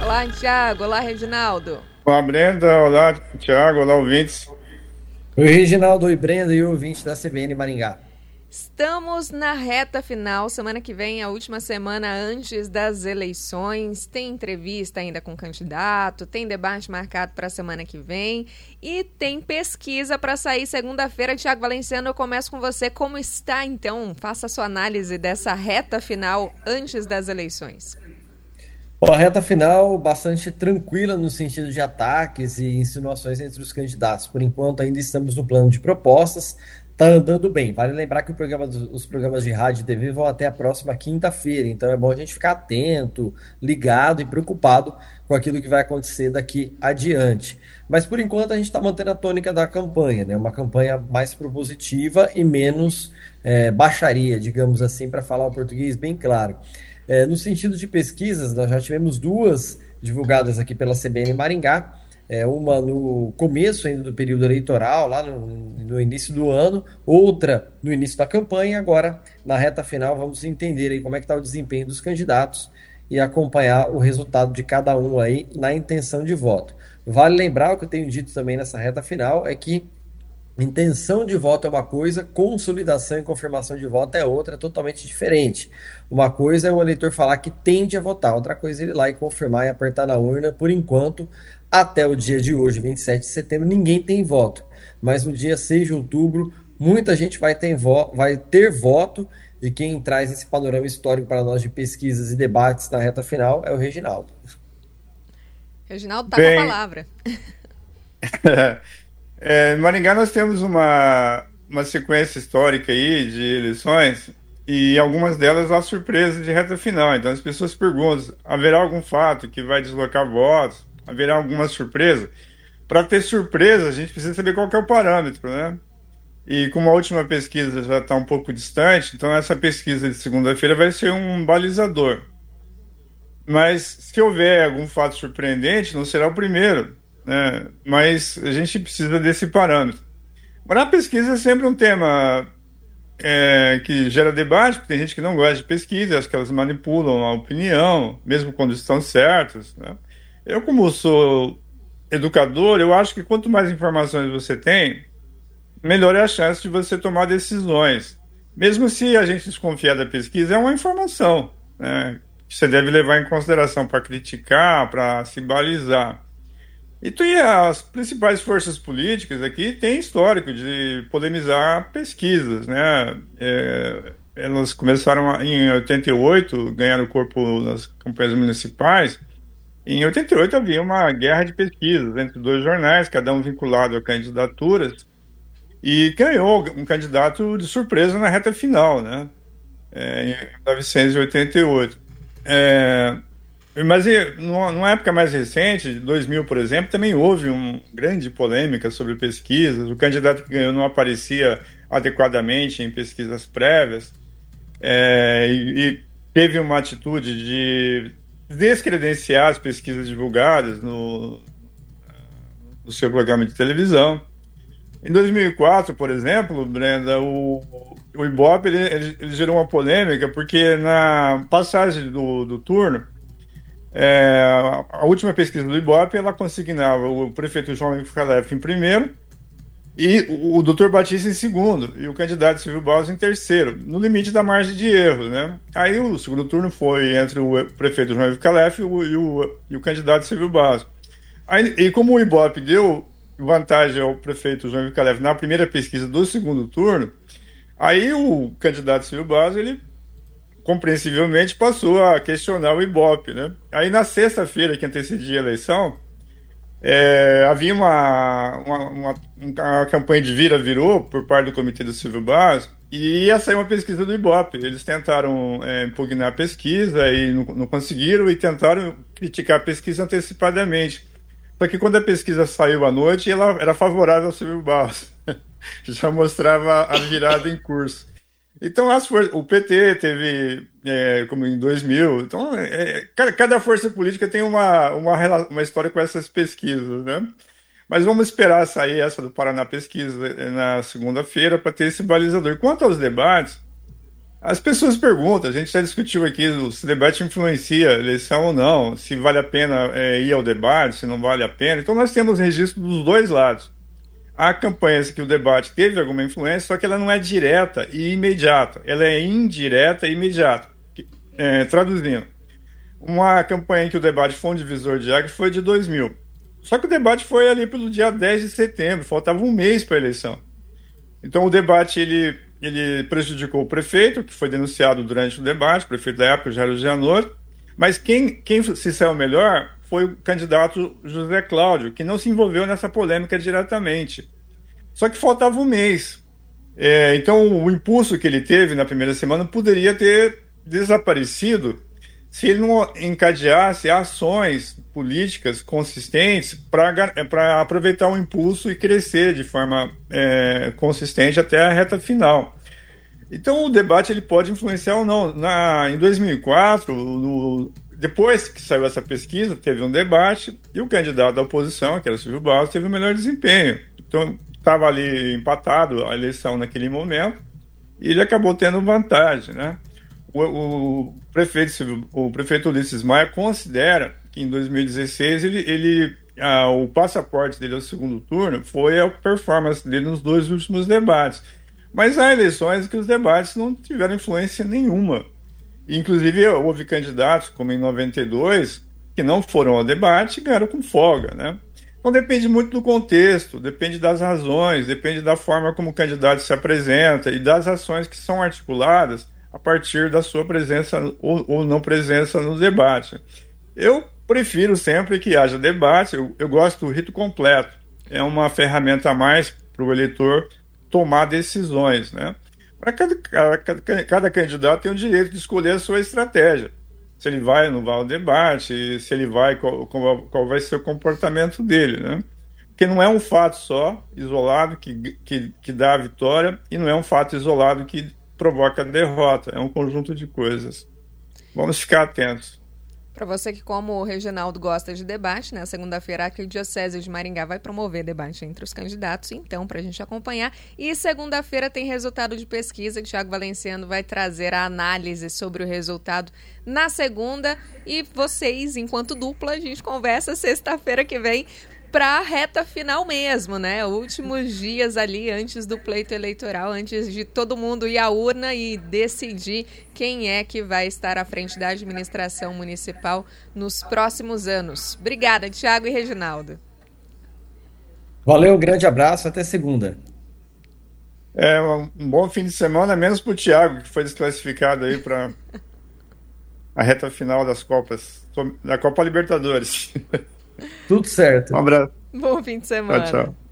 Olá, Tiago. Olá, Reginaldo. Olá, Brenda. Olá, Thiago. Olá, ouvintes. Oi, Reginaldo, oi, Brenda e o ouvinte da CBN Maringá. Estamos na reta final. Semana que vem, a última semana antes das eleições. Tem entrevista ainda com o candidato, tem debate marcado para a semana que vem e tem pesquisa para sair segunda-feira. Tiago Valenciano, eu começo com você. Como está, então? Faça a sua análise dessa reta final antes das eleições. Bom, a reta final bastante tranquila no sentido de ataques e insinuações entre os candidatos. Por enquanto, ainda estamos no plano de propostas. Está andando bem. Vale lembrar que os programas de rádio e TV vão até a próxima quinta-feira. Então, é bom a gente ficar atento, ligado e preocupado com aquilo que vai acontecer daqui adiante. Mas, por enquanto, a gente está mantendo a tônica da campanha, né? Uma campanha mais propositiva e menos baixaria, digamos assim, para falar o português bem claro. No sentido de pesquisas, nós já tivemos duas divulgadas aqui pela CBN Maringá, uma no começo ainda do período eleitoral, lá no início do ano, outra no início da campanha, agora na reta final vamos entender aí como é que está o desempenho dos candidatos e acompanhar o resultado de cada um aí na intenção de voto. Vale lembrar, o que eu tenho dito também nessa reta final, é que intenção de voto é uma coisa, consolidação e confirmação de voto é outra, é totalmente diferente. Uma coisa é o eleitor falar que tende a votar, outra coisa é ele ir lá e confirmar e apertar na urna. Por enquanto, até o dia de hoje, 27 de setembro, ninguém tem voto. Mas no dia 6 de outubro, muita gente vai ter voto, e quem traz esse panorama histórico para nós de pesquisas e debates na reta final é o Reginaldo. Reginaldo está com a Bem, palavra. em Maringá nós temos uma sequência histórica aí de eleições e algumas delas há surpresa de reta final. Então as pessoas perguntam, haverá algum fato que vai deslocar votos? Haverá alguma surpresa? Para ter surpresa, a gente precisa saber qual que é o parâmetro, né? E como a última pesquisa já está um pouco distante, então essa pesquisa de segunda-feira vai ser um balizador. Mas se houver algum fato surpreendente, não será o primeiro, né? Mas a gente precisa desse parâmetro. Agora, a pesquisa é sempre um tema que gera debate, porque tem gente que não gosta de pesquisa, acha que elas manipulam a opinião, mesmo quando estão certas, né? Eu, como sou educador, eu acho que quanto mais informações você tem, melhor é a chance de você tomar decisões. Mesmo se a gente desconfiar da pesquisa, é uma informação, né, que você deve levar em consideração para criticar, para se balizar. E tem as principais forças políticas aqui têm histórico de polemizar pesquisas, né? Elas começaram em 88, ganharam corpo nas campanhas municipais. Em 88 havia uma guerra de pesquisas entre dois jornais, cada um vinculado a candidaturas, e ganhou um candidato de surpresa na reta final, né? Em 1988. É, mas numa época mais recente, de 2000, por exemplo, também houve uma grande polêmica sobre pesquisas. O candidato que ganhou não aparecia adequadamente em pesquisas prévias, e teve uma atitude de descredenciar as pesquisas divulgadas no seu programa de televisão. Em 2004, por exemplo, Brenda, o Ibope ele gerou uma polêmica porque na passagem do turno, a última pesquisa do Ibope ela consignava o prefeito João Calef em primeiro e o doutor Batista em segundo e o candidato Silvio Barros em terceiro, no limite da margem de erro, né? Aí o segundo turno foi entre o prefeito João Calef e o candidato Silvio Barros. Aí, e como o Ibope deu vantagem ao prefeito João Calef na primeira pesquisa do segundo turno, aí o candidato Silvio Barros, ele compreensivelmente passou a questionar o Ibope, né? Aí na sexta-feira que antecedia a eleição, havia uma campanha de vira-virou por parte do comitê do Silvio Barros e ia sair uma pesquisa do Ibope. Eles tentaram impugnar a pesquisa e não conseguiram e tentaram criticar a pesquisa antecipadamente. Só que quando a pesquisa saiu à noite, ela era favorável ao Silvio Barros. Já mostrava a virada em curso. Então, o PT teve, como em 2000, então, cada força política tem uma história com essas pesquisas, né? Mas vamos esperar sair essa do Paraná Pesquisa na segunda-feira para ter esse balizador. Quanto aos debates, As pessoas perguntam, a gente já discutiu aqui se o debate influencia a eleição ou não, se vale a pena ir ao debate, se não vale a pena. Então nós temos registro dos dois lados. Há campanhas que o debate teve alguma influência, só que ela não é direta e imediata, ela é indireta e imediata. Traduzindo, uma campanha em que o debate foi um divisor de águas foi de 2000. Só que o debate foi ali pelo dia 10 de setembro, faltava um mês para a eleição. Então o debate ele prejudicou o prefeito, que foi denunciado durante o debate, o prefeito da época, Jair Janot, mas quem se saiu melhor foi o candidato José Cláudio, que não se envolveu nessa polêmica diretamente. Só que faltava um mês. Então o impulso que ele teve na primeira semana poderia ter desaparecido se ele não encadeasse ações políticas consistentes para aproveitar o impulso e crescer de forma consistente até a reta final. Então o debate ele pode influenciar ou não. Em 2004, depois que saiu essa pesquisa, teve um debate e o candidato da oposição, que era o Silvio Barros, teve o melhor desempenho. Então estava ali empatado a eleição naquele momento e ele acabou tendo vantagem, né? O prefeito Ulisses Maia considera que em 2016 o passaporte dele ao segundo turno foi a performance dele nos dois últimos debates. Mas há eleições em que os debates não tiveram influência nenhuma. Inclusive, houve candidatos, como em 92, que não foram ao debate e ganharam com folga, né? Então depende muito do contexto, depende das razões, depende da forma como o candidato se apresenta e das ações que são articuladas a partir da sua presença ou não presença no debate. Eu prefiro sempre que haja debate, eu gosto do rito completo. É uma ferramenta a mais para o eleitor tomar decisões, né? Cada candidato tem o direito de escolher a sua estratégia. Se ele vai ou não vai ao debate, se ele vai, qual vai ser o comportamento dele, né? Porque não é um fato só, isolado, que dá a vitória, e não é um fato isolado que provoca a derrota. É um conjunto de coisas. Vamos ficar atentos. Para você que, como o Reginaldo, gosta de debate, na segunda-feira a Arquidiocese de Maringá vai promover debate entre os candidatos, então, para a gente acompanhar. E segunda-feira tem resultado de pesquisa, que Thiago Valenciano vai trazer a análise sobre o resultado na segunda. E vocês, enquanto dupla, a gente conversa sexta-feira que vem para a reta final mesmo, né? Últimos dias ali antes do pleito eleitoral, antes de todo mundo ir à urna e decidir quem é que vai estar à frente da administração municipal nos próximos anos. Obrigada, Thiago e Reginaldo. Valeu, um grande abraço, até segunda. Um bom fim de semana, menos para o Thiago, que foi desclassificado aí para a reta final das Copas, da Copa Libertadores. Tudo certo. Um abraço. Bom fim de semana. Tchau, tchau.